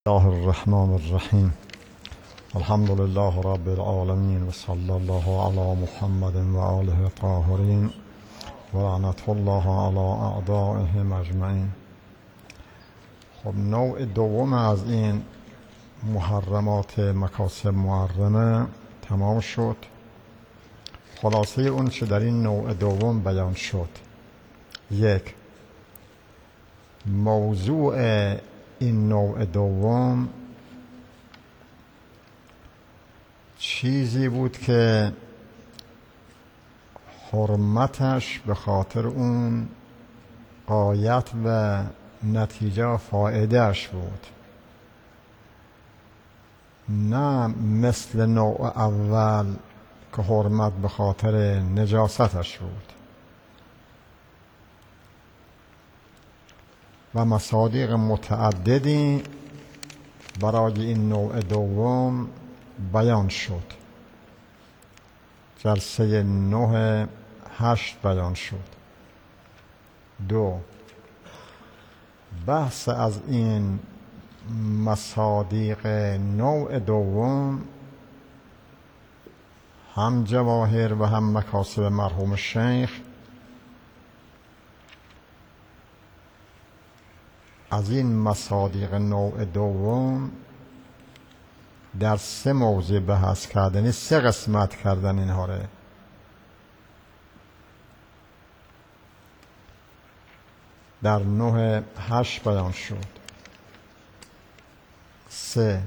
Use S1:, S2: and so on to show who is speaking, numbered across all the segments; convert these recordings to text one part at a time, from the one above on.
S1: الله الرحمن الرحیم. الحمد لله رب العالمین و صلی الله علی محمد و آله الطاهرین و لعنت الله علی اعدائهم اجمعین. خب نوع دوم از این محرمات مکاسب محرمه تمام شد. خلاصه اون چه در این نوع دوم بیان شد: یک، موضوع این نوع دوم چیزی بود که حرمتش به خاطر اون غایت و نتیجه و فایدهش بود، نه مثل نوع اول که حرمت به خاطر نجاستش بود. و مصادیق متعددی برای این نوع دوم بیان شد. جلسه 9-8 بیان شد. 2، بحث از این مصادیق نوع دوم، هم جواهر و هم مکاسب مرحوم شیخ، از این مصادیق نوع دوم در 3 موضوع بحث کردن، یعنی 3 قسمت کردن اینها رو. در 9-8 بیان شد. 3،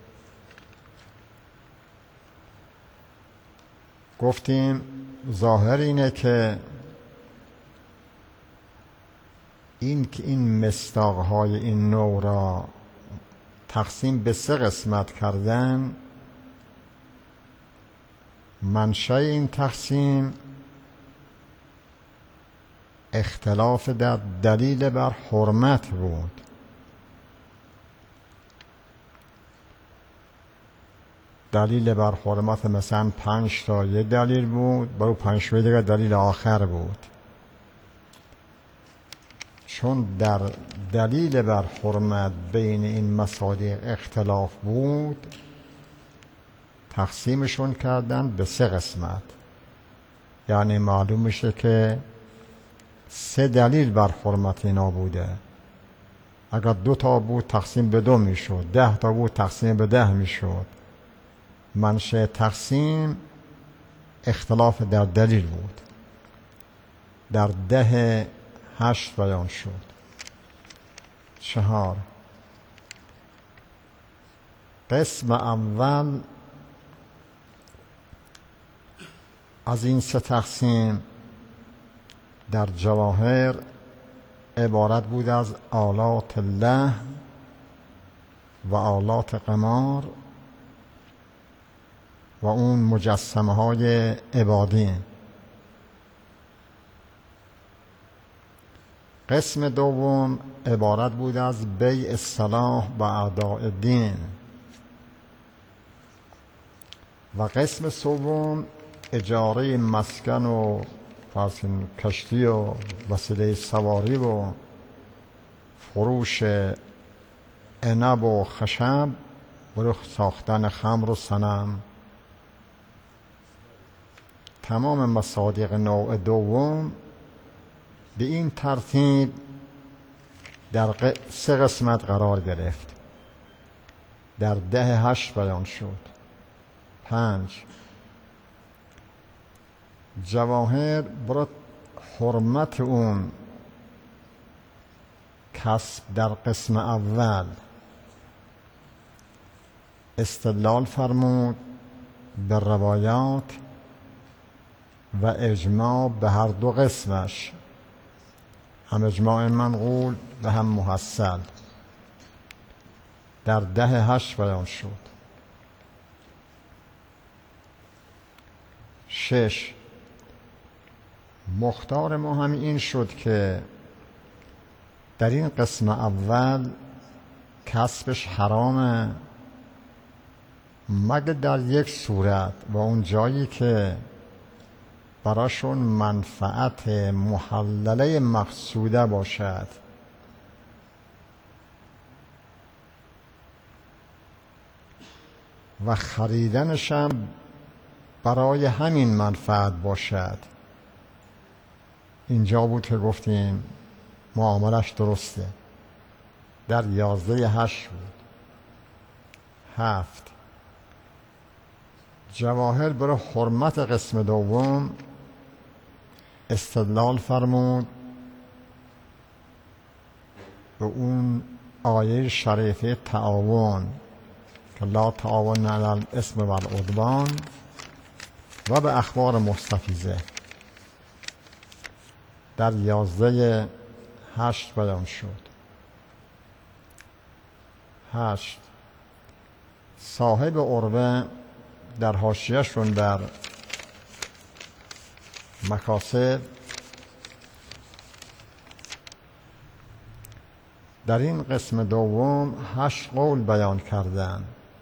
S1: گفتیم ظاهر اینه که این مصداق‌های این نوع را تقسیم به 3 قسمت کردن، منشأ این تقسیم اختلاف در دلیل بر حرمت بود. دلیل بر حرمت مثلا 5 تا یه دلیل بود، برای 5 دیگه دلیل آخر بود. چون در دلیل بر حرمت بین این مصادیق اختلاف بود، تقسیمشون کردن به 3 قسمت. یعنی معلوم میشه که 3 دلیل بر حرمت اینا بوده. اگر 2 تا بود تقسیم به 2 میشد، 10 تا بود تقسیم به 10 میشد. منشأ تقسیم اختلاف در دلیل بود. در 10-8 بیان شد. 4، قسم اول از این 3 تقسیم در جواهر عبارت بود از آلات لهو و آلات قمار و اون مجسمه های عبادی. قسم دوم عبارت بود از بیع السلاح و اعداء دین. و قسم سوم اجاره مسکن و کشتی و وسیله سواری و فروش عنب و خشب برای ساختن خمر و صنم. تمام مصادیق نوع دوم به این ترتیب در 3 قسمت قرار گرفت. در 10-8 بیان شد. 5، جواهر برای حرمت اون کسب در قسم اول استدلال فرمود به روایات و اجماع به هر 2 قسمش، هم اجماع منقول و هم محصل. در 10-8 بیان شد. 6، مختار ما هم این شد که در این قسم اول کسبش حرامه مگر در یک صورت، و اون جایی که براشون منفعت محلله مقصوده باشد. و خریدنش هم برای همین منفعت باشد. اینجا بود که گفتیم معاملش درسته. در 11:8 بود. 7 جواهر برای حرمت قسم دوم استدلال فرمود به اون آیه شریفه تعاون که لا تعاون علی الاثم والعدوان و به اخبار مستفیضه در 11:8 بیان شد. 8 صاحب عروه در حاشیه‌شون در مکاسب در این قسم دوم 8 قول بیان کردن.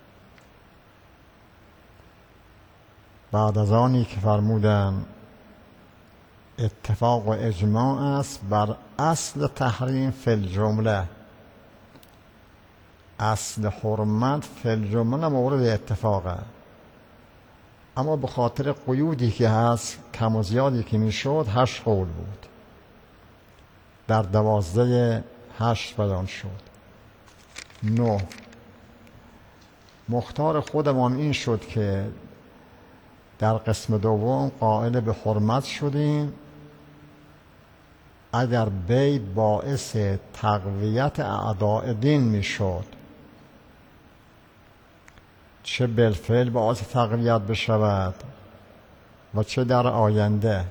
S1: بعد از آنی که فرمودن اتفاق و اجماع است بر اصل تحریم فی الجمله، اصل حرمت فی الجمله مورد اتفاقه، اما به خاطر قیودی که هست کم و زیادی که میشد 8 قول بود. در 12:8 بیان شد. 9 مختار خودمان این شد که در قسم دوم قائل به حرمت شدیم اگر بی باعث تقویت اعداء دین میشد، چه بالفعل باعث تقویت بشود و چه در آینده،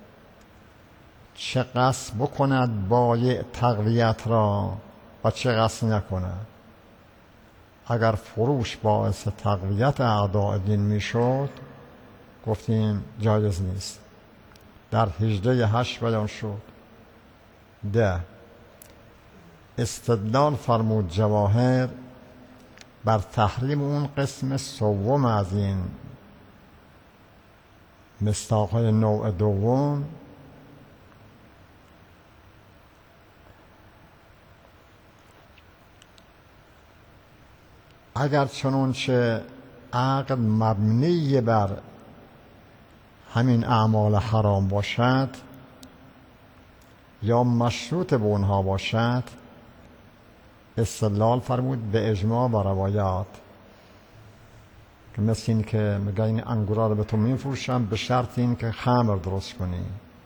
S1: چه قصد بکند بایع تقویت را و چه قصد نکند. اگر فروش باعث تقویت اعداء دین میشد گفتیم جایز نیست. در 18:8 بیان شد. 10 استدلال فرمود جواهر بر تحریم اون قسم سوم از این مصداق‌های نوع دوم اگر چنانچه عقد مبنی بر همین اعمال حرام باشد یا مشروط به اونها باشد، استدلال فرمود به اجماع و روایات، که مثل این که میگه این انگورا رو به تو میفروشم به شرط این که خمر درست کنی.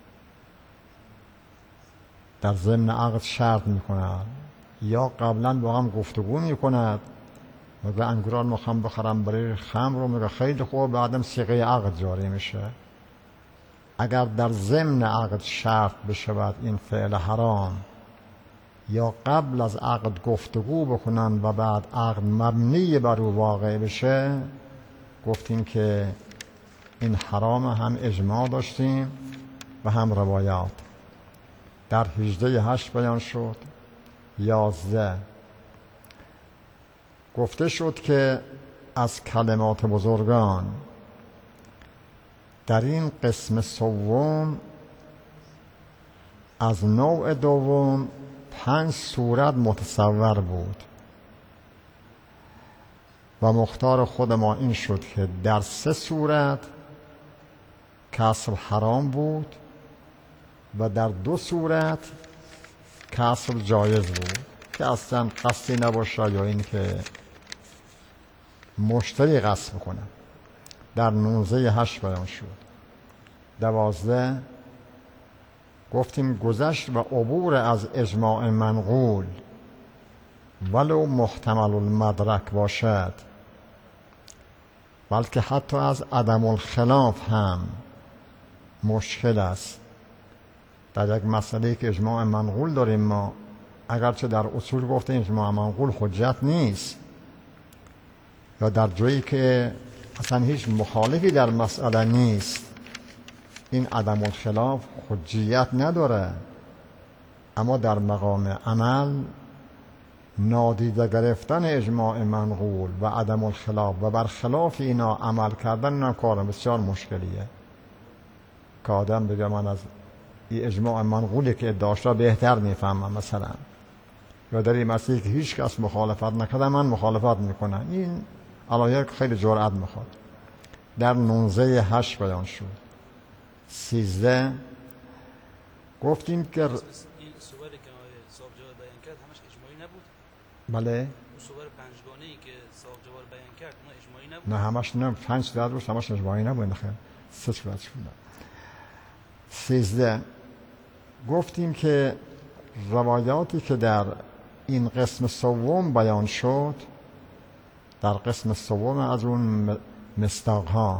S1: در ضمن عقد شرط میکنند یا قبلا با هم گفتگو میکند میگه انگورا رو میخوام بخرم برای خمر رو، میگه خیلی خوب، بعدم صیغه عقد جاری میشه. اگر در ضمن عقد شرط بشود این فعل حرام یا قبل از عقد گفتگو بکنن و بعد عقد مبنی بر او واقع بشه، گفتیم که این حرام. هم اجماع داشتیم و هم روایات. در 18:8 بیان شد. 11 گفته شد که از کلمات بزرگان در این قسم سوم از نوع دوم 5 صورت متصور بود و مختار خود ما این شد که در 3 صورت کسب حرام بود و در 2 صورت کسب جایز بود که اصلا قصدی نباشه یا این که مشتری قصد کنه. در 19:8 بیان شد. 12 گفتیم گذشت و عبور از اجماع منقول ولو محتمل المدرک باشد، بلکه حتی از عدم الخلاف هم مشکل است. در یک مسئله که اجماع منقول داریم ما، اگرچه در اصول گفته اجماع منقول حجت نیست، یا در جایی که اصلا هیچ مخالفی در مسئله نیست، این عدم الخلاف حجیت نداره، اما در مقام عمل نادیده گرفتن اجماع منقول و عدم الخلاف و برخلاف اینا عمل کردن، اینا کار بسیار مشکلیه که آدم بگه من از این اجماع منقولی که ادعاش را بهتر میفهمم مثلا، یا در این مسئله که هیچ کس مخالفت نکرده من مخالفت میکنم، این علایق خیلی جرأت میخواد. در 19:8 بیان شد. 13 گفتیم که
S2: این صوری که صاحب جواد بیان کرد همش اجماعی نبود؟
S1: بله
S2: اون صور پنجگانه‌ای که صاحب جواد بیان کرد اون اجماعی نبود؟
S1: نه همش نه، 5 درد روش همش اجماعی نبود. خیر 3 صورت شد. 13 گفتیم که روایاتی که در این قسم سوم بیان شد، در قسم سوم از اون مصداق‌ها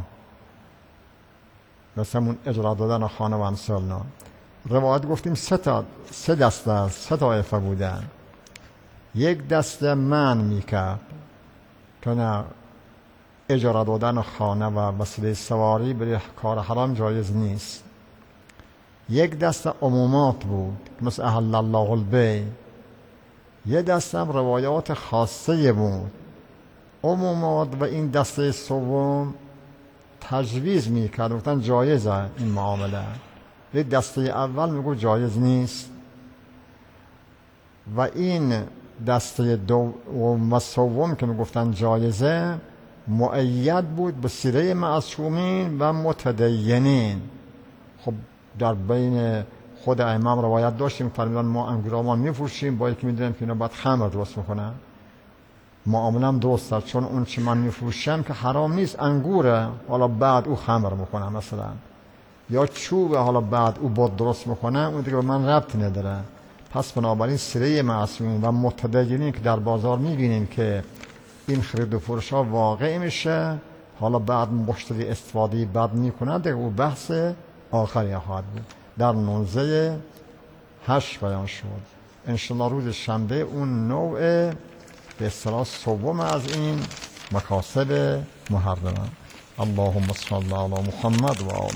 S1: مثل اون اجرا دادن خانه و امثالنا، روایت گفتیم 3 دسته 3 طایفه بودن. یک دسته من میکرد که نه اجاره دادن خانه و وسیله سواری برای کار حرام جایز نیست. یک دسته عمومات بود مثل احل الله البیع. یک دسته هم روایات خاصه بود عمومات، و این دسته سوم تجویز میکرد، گفتن جایزه این معامله. یک دسته اول میگو جایز نیست، و این دسته دوم و سوم که میگفتن جایزه مؤید بود به سیره معصومین و متدینین. خب در بین خود امام روایت داشتیم فرمودن ما انگورا ما میفروشیم با یکی میدونیم که اینا باید خمر درست میکنن. معاملم درسته، چون اون چی من میفروشم که حرام نیست انگوره، حالا بعد او خمر میکنه مثلا، یا چوبه حالا بعد او بود درست میکنه، اون دیگه به من ربطی نداره. پس بنابراین سیره معصومین و متدینین که در بازار میبینیم که این خرید و فروش ها واقع میشه، حالا بعد مشتری استفاده بد میکنه، دیگه او بحث آخری خواهد بود. در 19:8 بیان شد. انشالله روز شنبه اون نوع به اصطلاح سوم از این مکاسب محرمه. اللهم صل علی محمد و آل